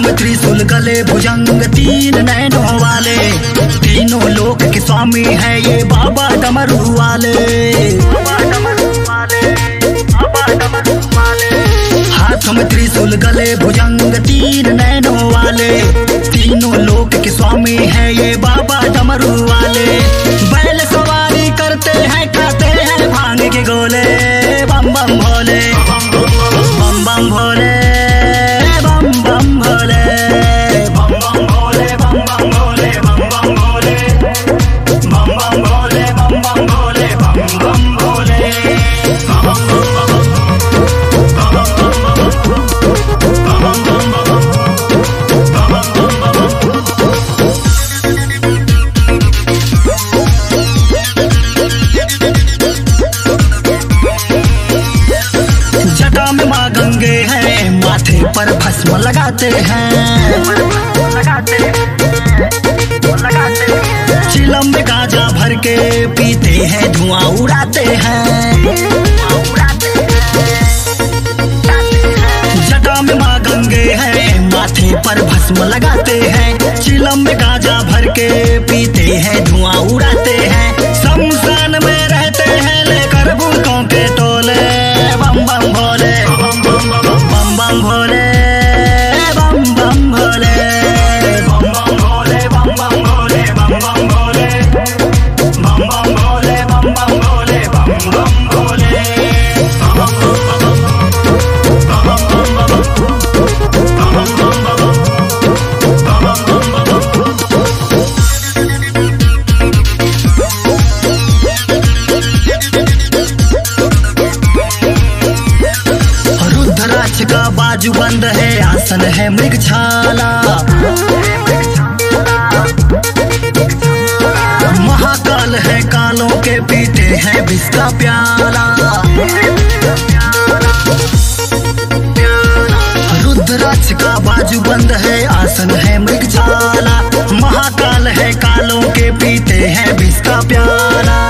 में त्रिशूल गले भुजंग तीन नैनों वाले, तीनों लोक के स्वामी है ये बाबा डमरू वाले। हाथ में त्रिशूल गले भुजंग तीन नैनों वाले, तीनों लोक के स्वामी है ये बाबा डमरू वाले। बैल सवारी करते हैं खाते हैं भांग के गोले, बम बम भोले बम बम भोले बम बम भोले बम बम भोले बम बम भोले बम बम भोले बम बम भोले बम बम भोले बम बम भोले। जटा में माँ गंगे हैं, माथे पर भस्म लगाते हैं, चिलम में गांजा भर के पीते हैं, धुआं उड़ाते हैं। जटा में माँ गंगे हैं, माथे पर भस्म लगाते हैं, चिलम में गांजा भर के पीते हैं, धुआं उड़ाते हैं। शमशान में रहते हैं लेकर भूतों के टोले, बम बम भोले बम बम भोले बम बम भोले बम बम भोले बम बम भोले बम बम भोले बम बम भोले बम बम भोले बम बम भोले। रुद्राक्ष का बाजू बंद है, आसन है मृगछाला, महाकाल है कालों के पीते हैं विष का प्याला। रुद्राक्ष का बाजू बंद है, आसन है मृगछाला, महाकाल है कालों के पीते हैं विष का प्याला।